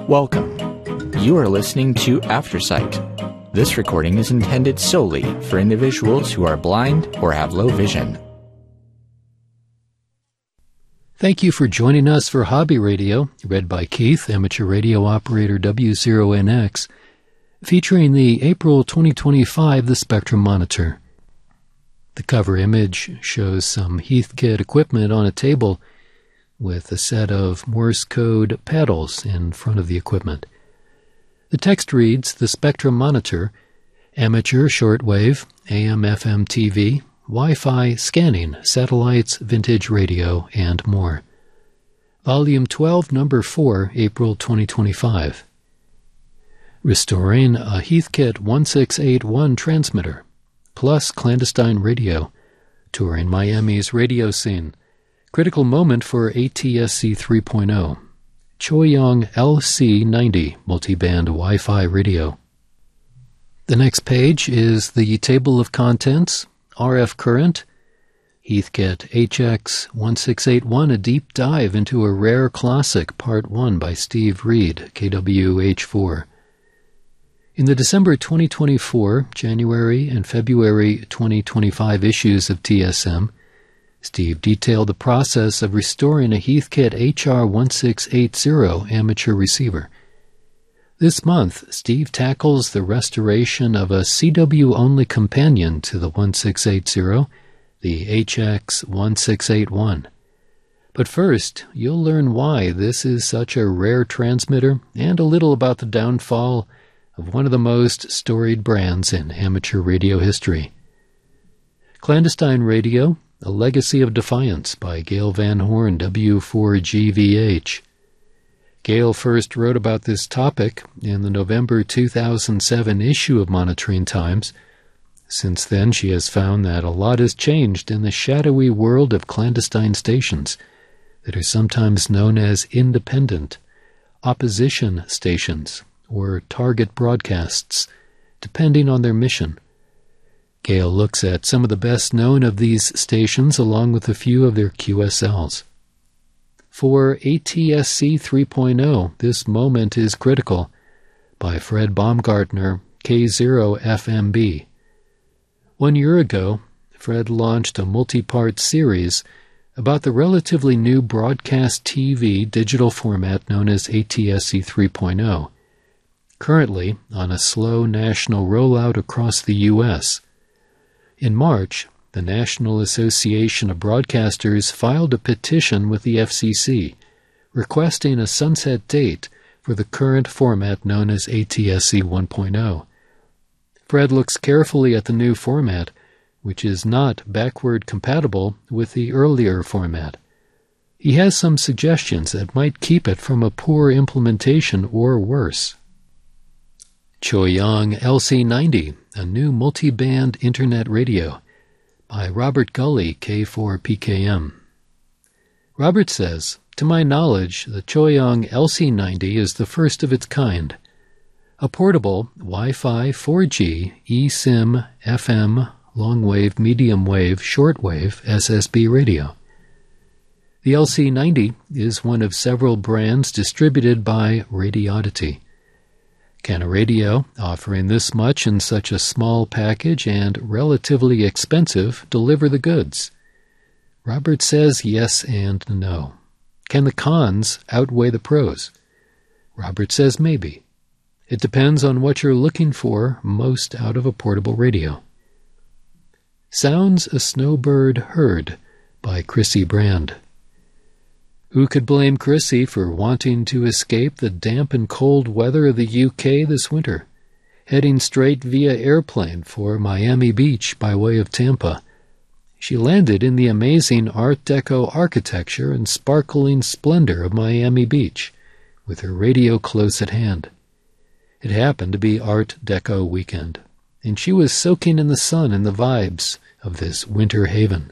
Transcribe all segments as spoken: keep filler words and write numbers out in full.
Welcome. You are listening to Aftersight. This recording is intended solely for individuals who are blind or have low vision. Thank you for joining us for Hobby Radio, read by Keith, amateur radio operator W zero N X, featuring the April twenty twenty-five The Spectrum Monitor. The cover image shows some Heathkit equipment on a table with a set of Morse code paddles in front of the equipment. The text reads, The Spectrum Monitor, amateur shortwave, A M F M T V, Wi-Fi, scanning, satellites, vintage radio, and more. Volume twelve, Number four, April twenty twenty-five. Restoring a Heathkit one six eight one transmitter, plus clandestine radio, touring Miami's radio scene. Critical moment for A T S C three point oh. Choyong L C ninety multiband Wi-Fi radio. The next page is the table of contents, R F current, Heathkit H X one six eight one, a deep dive into a rare classic, part one by Steve Reed, K W H four. In the December twenty twenty-four, January, and February twenty twenty-five issues of T S M, Steve detailed the process of restoring a Heathkit H R one six eight zero amateur receiver. This month, Steve tackles the restoration of a C W-only companion to the one six eight zero, the H X one six eight one. But first, you'll learn why this is such a rare transmitter and a little about the downfall of one of the most storied brands in amateur radio history. Clandestine Radio, A Legacy of Defiance by Gail Van Horn, W four G V H. Gail first wrote about this topic in the November two thousand seven issue of Monitoring Times. Since then, she has found that a lot has changed in the shadowy world of clandestine stations that are sometimes known as independent, opposition stations, or target broadcasts, depending on their mission. Gail looks at some of the best known of these stations along with a few of their Q S Ls. For A T S C three point oh, This Moment is Critical, by Fred Baumgartner, K zero F M B. One year ago, Fred launched a multi-part series about the relatively new broadcast T V digital format known as A T S C three point oh, currently on a slow national rollout across the U S In March, the National Association of Broadcasters filed a petition with the F C C requesting a sunset date for the current format known as A T S C one point oh. Fred looks carefully at the new format, which is not backward compatible with the earlier format. He has some suggestions that might keep it from a poor implementation or worse. Choyong L C ninety, a new multi-band internet radio, by Robert Gully, K four P K M. Robert says, to my knowledge, the Choyong L C ninety is the first of its kind, a portable Wi-Fi four G, eSIM, F M, long-wave, medium-wave, shortwave S S B radio. The L C ninety is one of several brands distributed by Radioddity. Can a radio, offering this much in such a small package and relatively expensive, deliver the goods? Robert says yes and no. Can the cons outweigh the pros? Robert says maybe. It depends on what you're looking for most out of a portable radio. Sounds a Snowbird Heard, by Chrissy Brand. Who could blame Chrissy for wanting to escape the damp and cold weather of the U K this winter, heading straight via airplane for Miami Beach by way of Tampa? She landed in the amazing Art Deco architecture and sparkling splendor of Miami Beach, with her radio close at hand. It happened to be Art Deco weekend, and she was soaking in the sun and the vibes of this winter haven.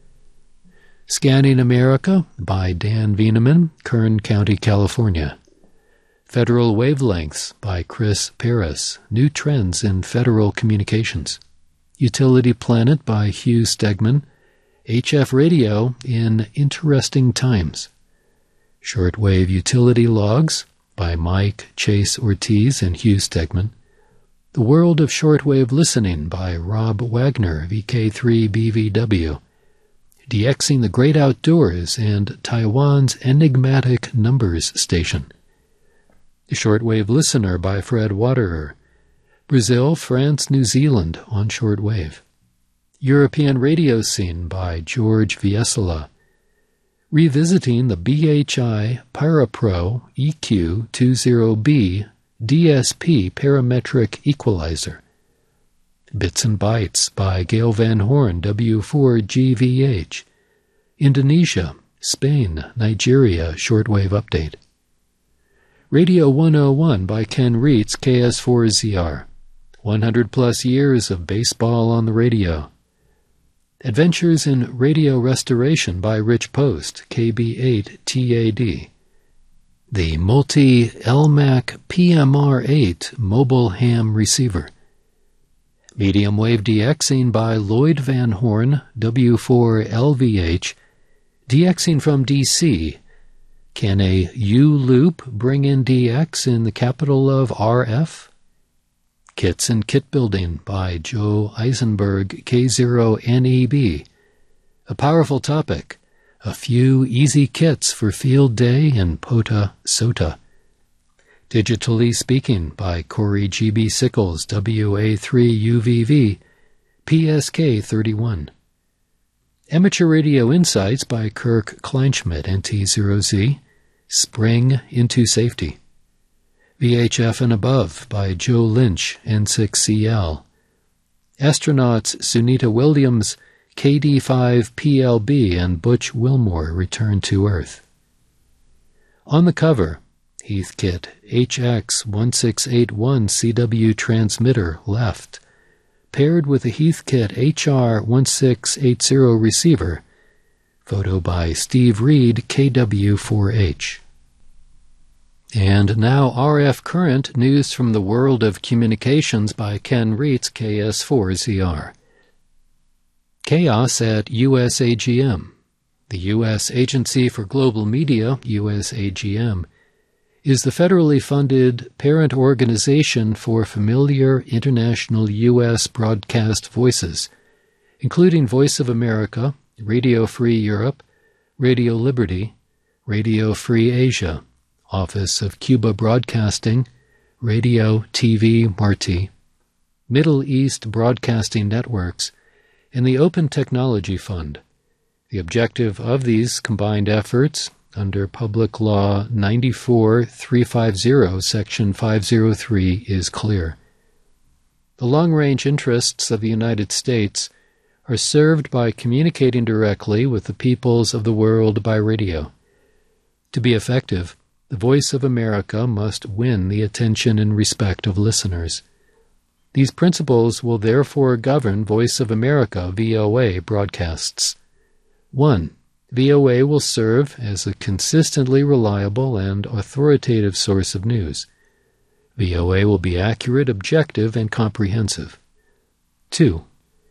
Scanning America, by Dan Veneman, Kern County, California. Federal Wavelengths, by Chris Paris, New Trends in Federal Communications. Utility Planet, by Hugh Stegman, H F Radio in Interesting Times. Shortwave Utility Logs, by Mike Chase Ortiz and Hugh Stegman. The World of Shortwave Listening by Rob Wagner, V K three B V W. DXing the Great Outdoors and Taiwan's Enigmatic Numbers Station. The Shortwave Listener by Fred Waterer. Brazil, France, New Zealand on shortwave. European Radio Scene by George Viesela. Revisiting the B H I Parapro E Q twenty B D S P Parametric Equalizer. Bits and Bytes by Gail Van Horn, W four G V H. Indonesia, Spain, Nigeria Shortwave Update. Radio one oh one by Ken Reitz, K S four Z R. one hundred plus years of baseball on the radio. Adventures in Radio Restoration by Rich Post, K B eight T A D. The Multi-L M A C P M R eight Mobile Ham Receiver. Medium Wave DXing by Lloyd Van Horn, W four L V H. DXing from D C. Can a U-loop bring in D X in the capital of R F? Kits and Kit Building by Joe Eisenberg, K zero N E B. A powerful topic. A few easy kits for field day in Pota Sota. Digitally Speaking by Corey G B Sickles, W A three U V V, P S K thirty-one. Amateur Radio Insights by Kirk Kleinschmidt, N T zero Z, Spring into Safety. V H F and Above by Joe Lynch, N six C L. Astronauts Sunita Williams, K D five P L B, and Butch Wilmore return to Earth. On the cover, Heathkit H X one six eight one C W transmitter left, paired with a Heathkit H R one six eight zero receiver. Photo by Steve Reed, K W four H. And now R F Current news from the world of communications by Ken Reitz, K S four Z R. Chaos at U S A G M. The U S Agency for Global Media, U S A G M, is the federally funded parent organization for familiar international U S broadcast voices, including Voice of America, Radio Free Europe, Radio Liberty, Radio Free Asia, Office of Cuba Broadcasting, Radio T V Marti, Middle East Broadcasting Networks, and the Open Technology Fund. The objective of these combined efforts, under Public Law ninety-four dash three fifty, Section five oh three, is clear. The long-range interests of the United States are served by communicating directly with the peoples of the world by radio. To be effective, the Voice of America must win the attention and respect of listeners. These principles will therefore govern Voice of America V O A broadcasts. one. V O A will serve as a consistently reliable and authoritative source of news. V O A will be accurate, objective, and comprehensive. two.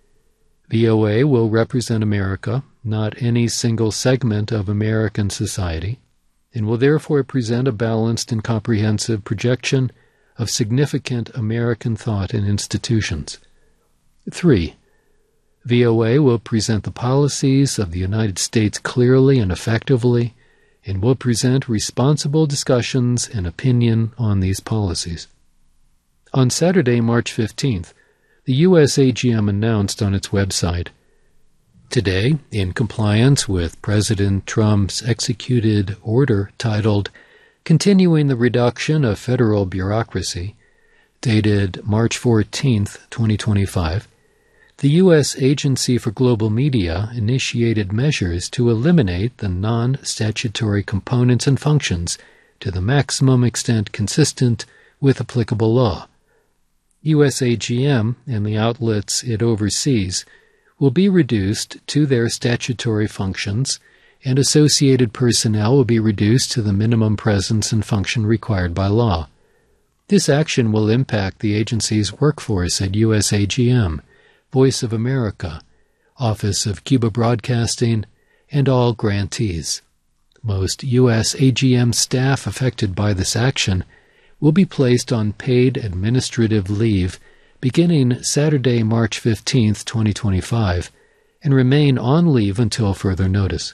V O A will represent America, not any single segment of American society, and will therefore present a balanced and comprehensive projection of significant American thought and institutions. three. V O A will present the policies of the United States clearly and effectively, and will present responsible discussions and opinion on these policies. On Saturday, March fifteenth, the U S A G M announced on its website, "Today, in compliance with President Trump's executed order titled Continuing the Reduction of Federal Bureaucracy," dated March fourteenth, twenty twenty-five, the U S Agency for Global Media initiated measures to eliminate the non-statutory components and functions to the maximum extent consistent with applicable law. U S A G M and the outlets it oversees will be reduced to their statutory functions, and associated personnel will be reduced to the minimum presence and function required by law. This action will impact the agency's workforce at U S A G M, Voice of America, Office of Cuba Broadcasting, and all grantees. Most U S A G M staff affected by this action will be placed on paid administrative leave beginning Saturday, March fifteenth, twenty twenty-five, and remain on leave until further notice.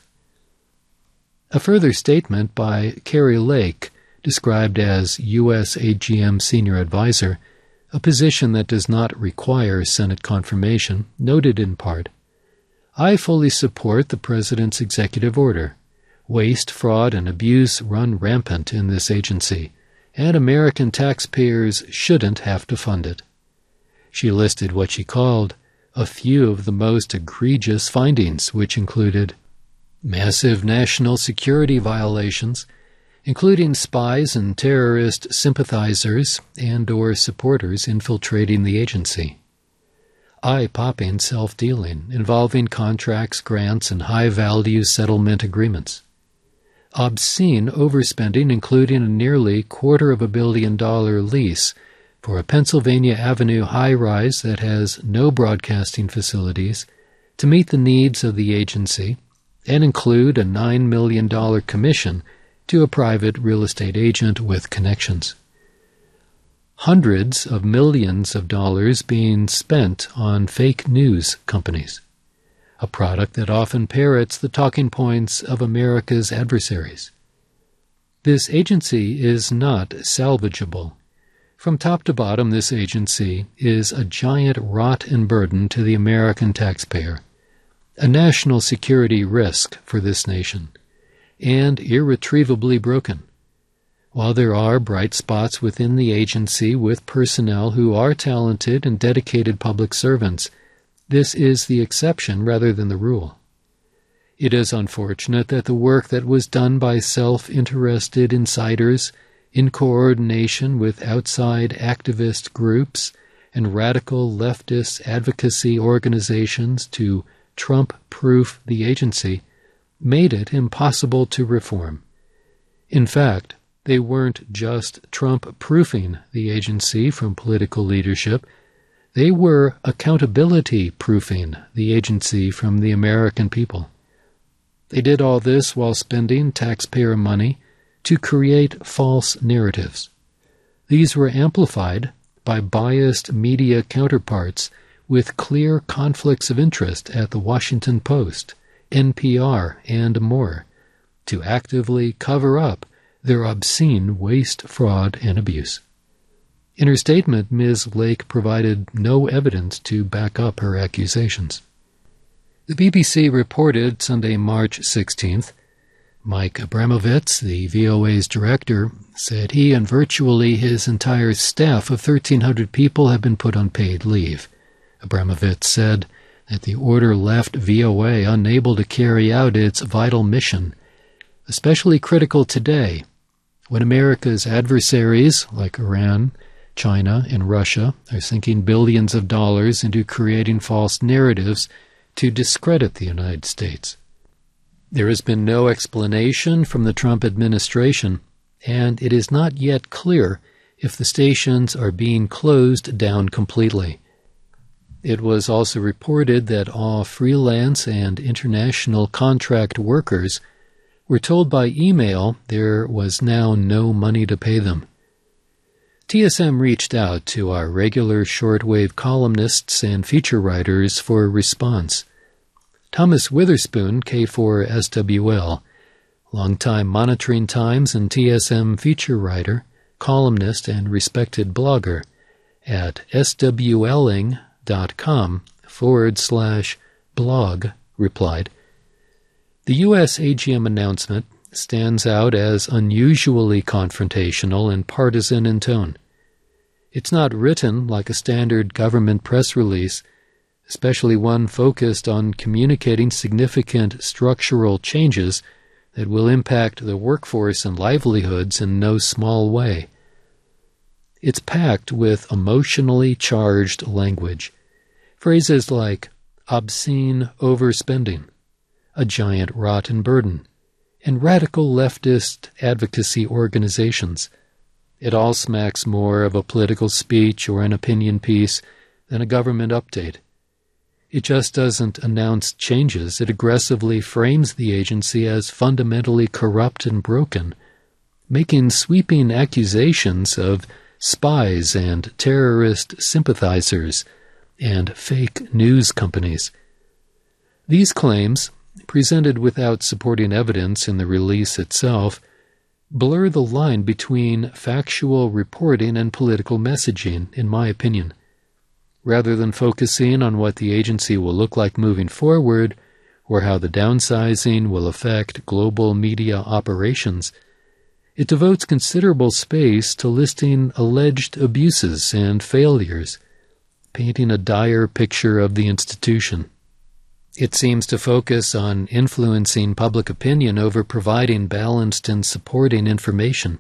A further statement by Kari Lake, described as U S A G M Senior Advisor, a position that does not require Senate confirmation, noted in part, "I fully support the President's executive order. Waste, fraud, and abuse run rampant in this agency, and American taxpayers shouldn't have to fund it." She listed what she called a few of the most egregious findings, which included massive national security violations, including spies and terrorist sympathizers and or supporters infiltrating the agency, eye-popping self-dealing involving contracts, grants, and high-value settlement agreements, obscene overspending including a nearly quarter of a billion dollar lease for a Pennsylvania Avenue high-rise that has no broadcasting facilities to meet the needs of the agency and include a nine million dollars commission to a private real estate agent with connections. Hundreds of millions of dollars being spent on fake news companies, a product that often parrots the talking points of America's adversaries. This agency is not salvageable. From top to bottom, this agency is a giant rot and burden to the American taxpayer, a national security risk for this nation, and irretrievably broken. While there are bright spots within the agency with personnel who are talented and dedicated public servants, this is the exception rather than the rule. It is unfortunate that the work that was done by self-interested insiders in coordination with outside activist groups and radical leftist advocacy organizations to Trump-proof the agency made it impossible to reform. In fact, they weren't just Trump-proofing the agency from political leadership, they were accountability-proofing the agency from the American people. They did all this while spending taxpayer money to create false narratives. These were amplified by biased media counterparts with clear conflicts of interest at the Washington Post, N P R, and more, to actively cover up their obscene waste, fraud, and abuse. In her statement, Miz Lake provided no evidence to back up her accusations. The B B C reported Sunday, March sixteenth, Mike Abramovitz, the V O A's director, said he and virtually his entire staff of thirteen hundred people have been put on paid leave. Abramovitz said that the order left V O A unable to carry out its vital mission, especially critical today, when America's adversaries, like Iran, China, and Russia, are sinking billions of dollars into creating false narratives to discredit the United States. There has been no explanation from the Trump administration, and it is not yet clear if the stations are being closed down completely. It was also reported that all freelance and international contract workers were told by email there was now no money to pay them. T S M reached out to our regular shortwave columnists and feature writers for a response. Thomas Witherspoon, K four S W L, longtime Monitoring Times and T S M feature writer, columnist, and respected blogger, at swling.com forward slash blog, replied, "The U S A G M announcement stands out as unusually confrontational and partisan in tone. It's not written like a standard government press release, especially one focused on communicating significant structural changes that will impact the workforce and livelihoods in no small way. It's packed with emotionally charged language, phrases like obscene overspending, a giant rotten burden, and radical leftist advocacy organizations. It all smacks more of a political speech or an opinion piece than a government update. It just doesn't announce changes. It aggressively frames the agency as fundamentally corrupt and broken, making sweeping accusations of spies and terrorist sympathizers and fake news companies. These claims, presented without supporting evidence in the release itself, blur the line between factual reporting and political messaging, in my opinion. Rather than focusing on what the agency will look like moving forward, or how the downsizing will affect global media operations, it devotes considerable space to listing alleged abuses and failures, painting a dire picture of the institution. It seems to focus on influencing public opinion over providing balanced and supporting information.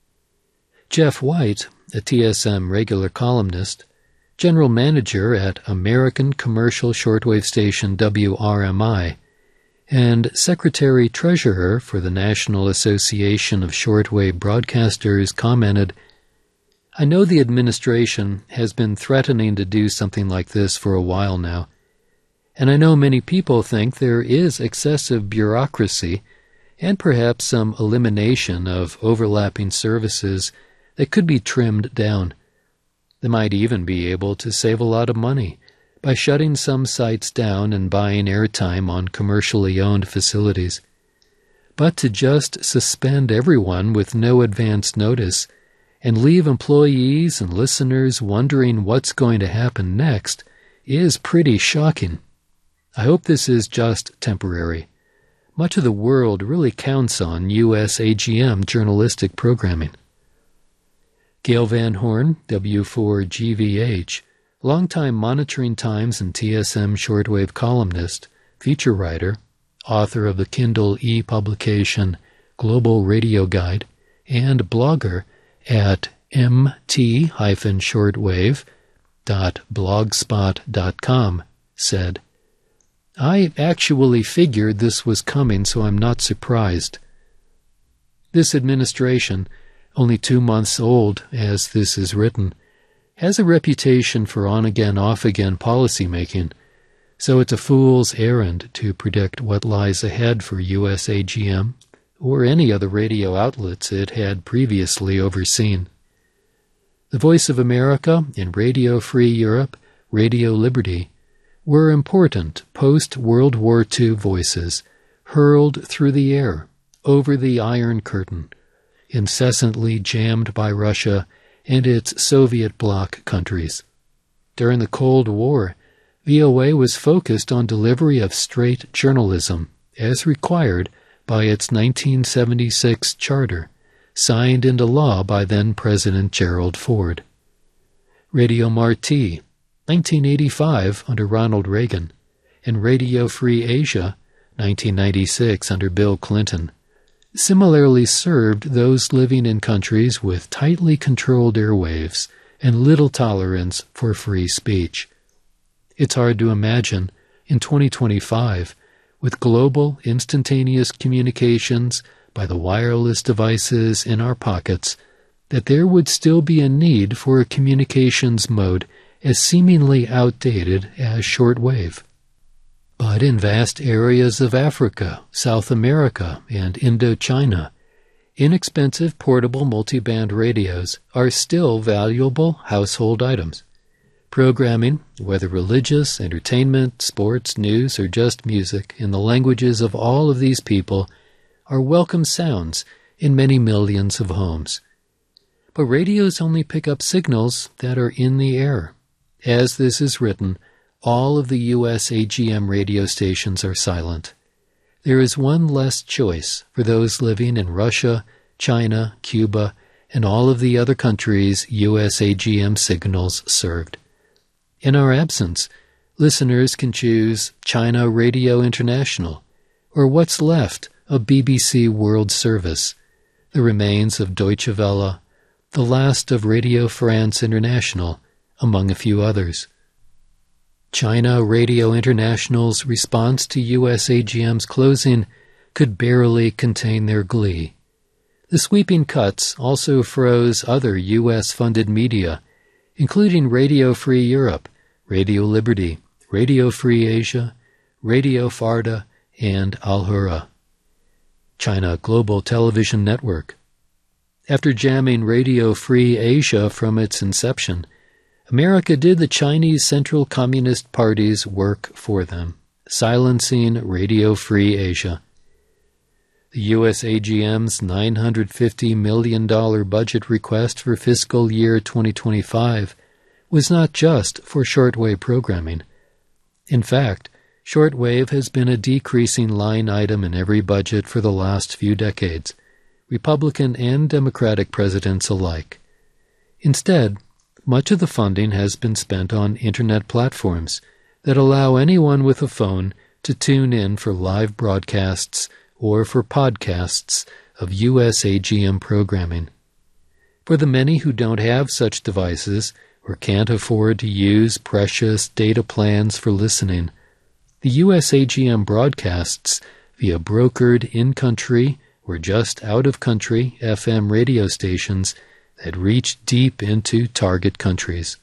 Jeff White, a T S M regular columnist, general manager at American commercial shortwave station W R M I, and secretary-treasurer for the National Association of Shortwave Broadcasters, commented, "I know the administration has been threatening to do something like this for a while now, and I know many people think there is excessive bureaucracy and perhaps some elimination of overlapping services that could be trimmed down. They might even be able to save a lot of money by shutting some sites down and buying airtime on commercially owned facilities. But to just suspend everyone with no advance notice and leave employees and listeners wondering what's going to happen next is pretty shocking. I hope this is just temporary. Much of the world really counts on U S A G M journalistic programming." Gail Van Horn, W four G V H, longtime Monitoring Times and T S M shortwave columnist, feature writer, author of the Kindle e-publication Global Radio Guide, and blogger at m t dash shortwave dot blogspot dot com, said, "I actually figured this was coming, so I'm not surprised. This administration, only two months old as this is written, has a reputation for on-again, off-again policy-making, so it's a fool's errand to predict what lies ahead for U S A G M or any other radio outlets it had previously overseen. The Voice of America and Radio Free Europe, Radio Liberty, were important post-World War Two voices hurled through the air, over the Iron Curtain, incessantly jammed by Russia and its Soviet bloc countries. During the Cold War, V O A was focused on delivery of straight journalism, as required by its nineteen seventy-six charter, signed into law by then-President Gerald Ford. Radio Marti, nineteen eighty-five under Ronald Reagan, and Radio Free Asia, nineteen ninety-six under Bill Clinton, similarly served those living in countries with tightly controlled airwaves and little tolerance for free speech. It's hard to imagine, in twenty twenty-five, with global instantaneous communications by the wireless devices in our pockets, that there would still be a need for a communications mode as seemingly outdated as shortwave. But in vast areas of Africa, South America, and Indochina, inexpensive portable multiband radios are still valuable household items. Programming, whether religious, entertainment, sports, news, or just music, in the languages of all of these people, are welcome sounds in many millions of homes. But radios only pick up signals that are in the air. As this is written, all of the U S A G M radio stations are silent. There is one less choice for those living in Russia, China, Cuba, and all of the other countries U S A G M signals served. In our absence, listeners can choose China Radio International, or what's left of B B C World Service, the remains of Deutsche Welle, the last of Radio France International, among a few others. China Radio International's response to U S A G M's closing could barely contain their glee. The sweeping cuts also froze other U S-funded media, including Radio Free Europe, Radio Liberty, Radio Free Asia, Radio Farda, and Al Hurra. China Global Television Network. After jamming Radio Free Asia from its inception, America did the Chinese Central Communist Party's work for them, silencing Radio Free Asia. The U S A G M's nine hundred fifty million dollars budget request for fiscal year twenty twenty-five was not just for shortwave programming. In fact, shortwave has been a decreasing line item in every budget for the last few decades, Republican and Democratic presidents alike. Instead, much of the funding has been spent on Internet platforms that allow anyone with a phone to tune in for live broadcasts or for podcasts of U S A G M programming. For the many who don't have such devices or can't afford to use precious data plans for listening, the U S A G M broadcasts via brokered in-country or just out-of-country F M radio stations that reach deep into target countries.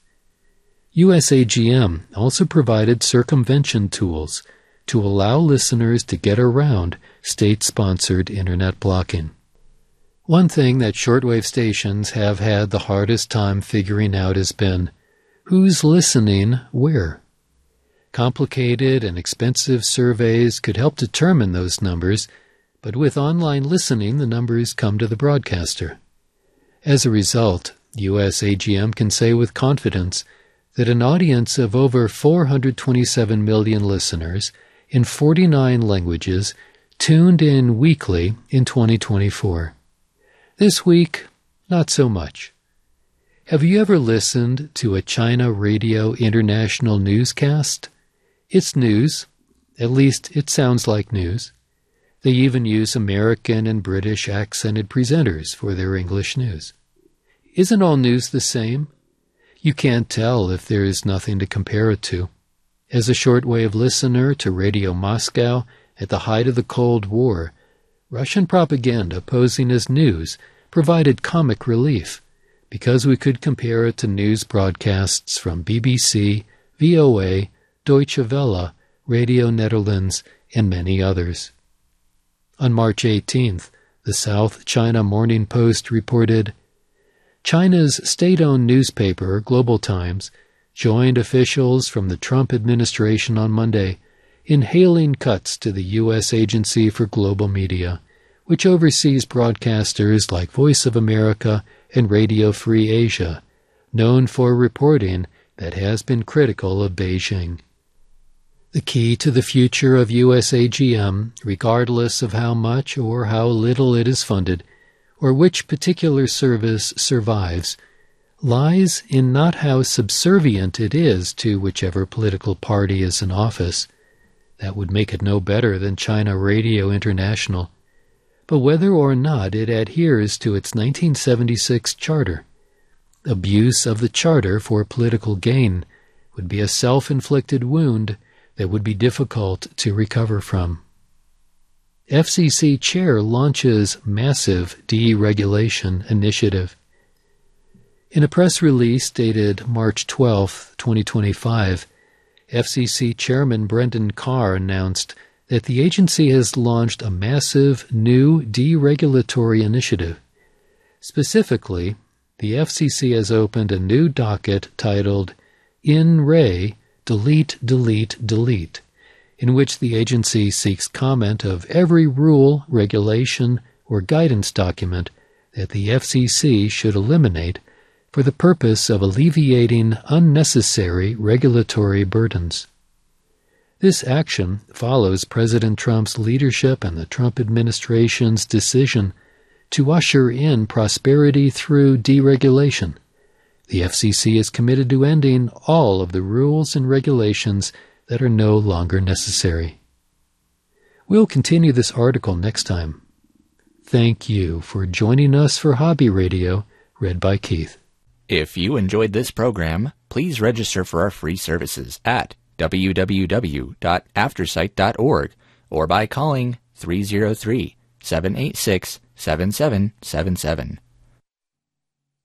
U S A G M also provided circumvention tools to allow listeners to get around state-sponsored Internet blocking. One thing that shortwave stations have had the hardest time figuring out has been, who's listening where? Complicated and expensive surveys could help determine those numbers, but with online listening, the numbers come to the broadcaster. As a result, U S A G M can say with confidence that an audience of over four hundred twenty-seven million listeners in forty-nine languages tuned in weekly in twenty twenty-four. This week, not so much. Have you ever listened to a China Radio International newscast? It's news. At least it sounds like news. They even use American and British accented presenters for their English news. Isn't all news the same? You can't tell if there is nothing to compare it to. As a shortwave listener to Radio Moscow at the height of the Cold War, Russian propaganda posing as news provided comic relief because we could compare it to news broadcasts from B B C, V O A, Deutsche Welle, Radio Netherlands, and many others. On March eighteenth, the South China Morning Post reported, China's state-owned newspaper, Global Times, joined officials from the Trump administration on Monday in hailing cuts to the U S Agency for Global Media, which oversees broadcasters like Voice of America and Radio Free Asia, known for reporting that has been critical of Beijing. The key to the future of U S A G M, regardless of how much or how little it is funded, or which particular service survives, lies in not how subservient it is to whichever political party is in office. That would make it no better than China Radio International, but whether or not it adheres to its nineteen seventy-six charter. Abuse of the charter for political gain would be a self-inflicted wound that would be difficult to recover from. F C C chair launches massive deregulation initiative. In a press release dated March twelfth, twenty twenty-five, F C C Chairman Brendan Carr announced that the agency has launched a massive new deregulatory initiative. Specifically, the F C C has opened a new docket titled In Re Delete, Delete, Delete, in which the agency seeks comment of every rule, regulation, or guidance document that the F C C should eliminate for the purpose of alleviating unnecessary regulatory burdens. This action follows President Trump's leadership and the Trump administration's decision to usher in prosperity through deregulation. The F C C is committed to ending all of the rules and regulations that are no longer necessary. We'll continue this article next time. Thank you for joining us for Hobby Radio, read by Keith. If you enjoyed this program, please register for our free services at w w w dot aftersight dot org or by calling three oh three, seven eight six, seven seven seven seven.